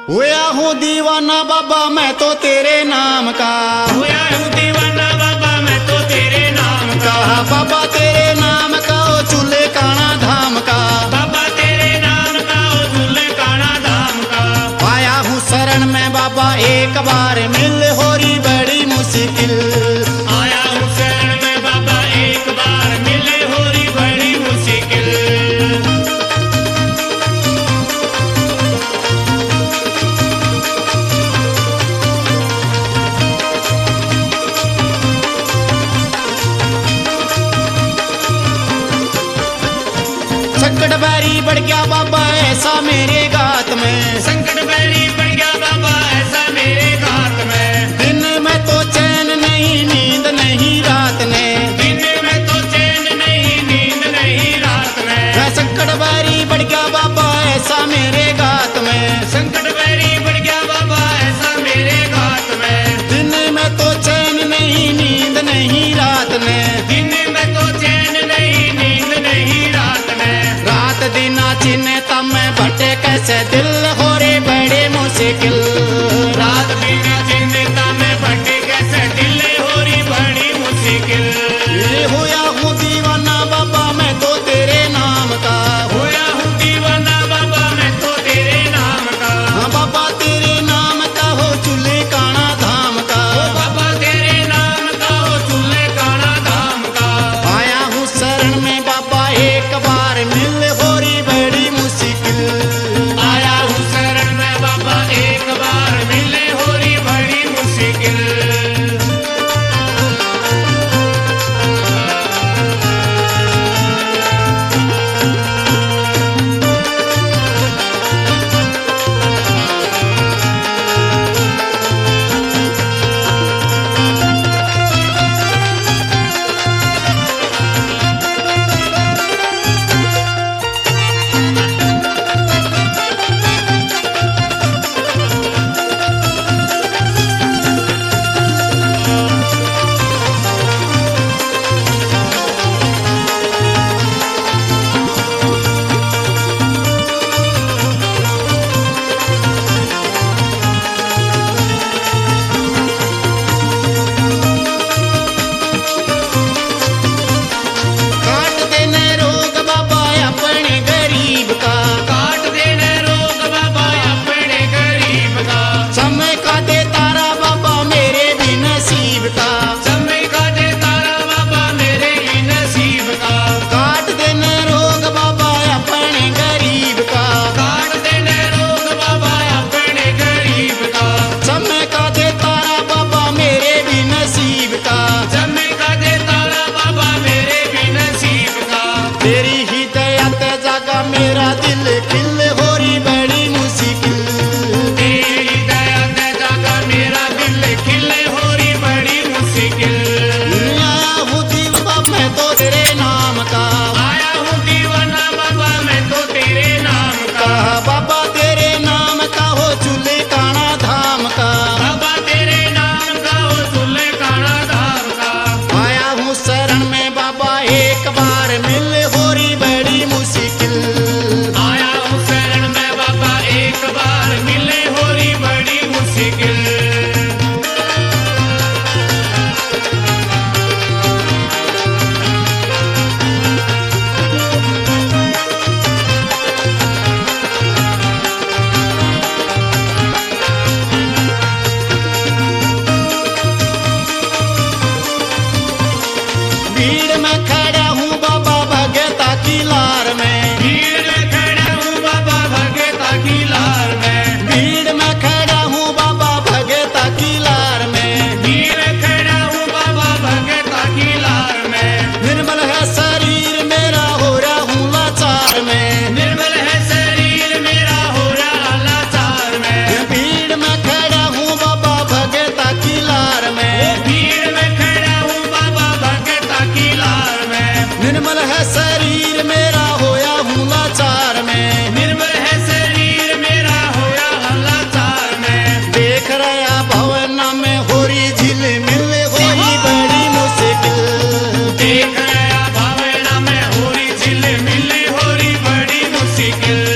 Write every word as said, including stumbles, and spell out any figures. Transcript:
हुआ हूँ दीवाना बाबा मैं तो तेरे नाम का, हुआ हूँ दीवाना बाबा मैं तो तेरे नाम का। बाबा तेरे नाम का ओ चूल्हे काना धाम का, बाबा तेरे नाम का ओ चूल्हे काना धाम का। आया हूँ शरण में बाबा एक बार मिल होरी बड़ी मुश्किल, आया हूँ शरण में बाबा एक बार मिले होरी बड़ी मुश्किल। संकट बैरी बढ़ गया बाबा ऐसा मेरे गात में, संकट बैरी बढ़ गया बाबा ऐसा मेरे घात में। दिन में तो चैन नहीं नींद नहीं रात ने, दिन में तो चैन नहीं नींद नहीं रात में। संकट बैरी बढ़ गया बाबा ऐसा मेरे गात में, संकट बैरी बढ़ गया बाबा ऐसा मेरे घात में। दिन में तो चैन नहीं नींद नहीं रात ने, दिन में तो चैन नहीं नींद नहीं रात में। रात दिना चिन्हता मैं भटे कैसे दिल हो रे बड़े मुश्किल, रात दिन चिंता में भटे कैसे दिल हो रही बड़ी मुश्किल। ये होया हूँ दीवाना बाबा मैं तो तेरे नाम का, होया हूँ दीवाना बाबा मैं तो तेरे नाम का। हाँ बाबा तेरे नाम का हो चूल्हे काना धाम का, ओ बाबा तेरे नाम का ओ चूल्हे काना धाम का। आया हूँ शरण में बाबा एक बार मिल होरी बड़ी मुश्किल, आया हूँ शरण में बाबा एक बार मिले हो रही बड़ी मुश्किल। काट देने रोग बाबा अपने गरीब का, काट देने रोग बाबा अपने गरीब का। समय का दे तारा बाबा मेरे भी नसीब का, समय का दे तारा बाबा मेरे ही नसीब का। काट देने रोग बाबा अपने गरीब का, काट देने रोग बाबा अपने गरीब का। समय का दे तारा बाबा मेरे भी नसीब का, समय का दे तारा बाबा मेरे भी नसीब का। तेरी ही दया ते जागा मेरा दिल खिल होरी बड़ी मुश्किल, तेरी दया ते जागा मेरा दिल खिले हो रही बड़ी मुश्किल। आया हूँ दीवा मैं तो तेरे नाम का, आया हूँ दीवाना बाबा मैं तो तेरे नाम का। कहा बाबा तेरे नाम का हो चूल्हे काना धाम का, बाबा तेरे नाम का हो चूल्हे काना धाम का। आया हूँ शरण में बाबा एक बार मिल होरी बड़ी मुश्किल, आया हूँ शरण में बाबा एक बार मिले हो रही बड़ी मुश्किल। भीड़ में खड़ा हूँ बाबा भगता की लार में, भीड़ में खड़ा हूँ बाबा भगता की लार में। भीड़ में खड़ा हूँ बाबा भगता की लार में, भीड़ में खड़ा हूँ बाबा भगता की लार में। निर्मल है शरीर मेरा हो रहा हूँ लाचार में, निर्मल है शरीर मेरा हो रहा लाचार में। भीड़ में खड़ा हूँ बाबा भगता की लार में, भीड़ में खड़ा हूँ बाबा भगता की लार में। निर्मल है शरीर मेरा होया हूँ लाचार में, निर्मल है शरीर मेरा होया लाचार में। देख रहा भवन में होरी झिल मिल होई बड़ी मुश्किल, देख रहा भावना में हो रही झिल मिल हो रही बड़ी मुश्किल।